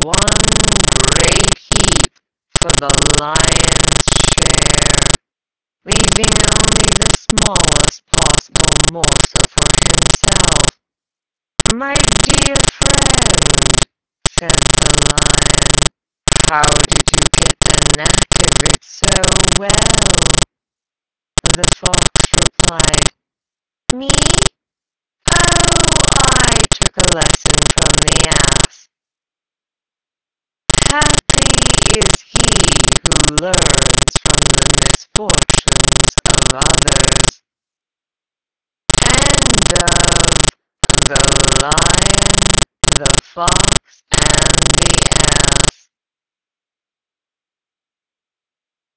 one great heap for the lion's share, leaving only the smallest possible morsel for himself. "My dear friend," said the lion, "how did you get the knack of it so well?" The fox replied, "Me? Oh, I took a lesson from the ass. Happy is he who learns from the misfortunes of others." End of The Lion, the Fox,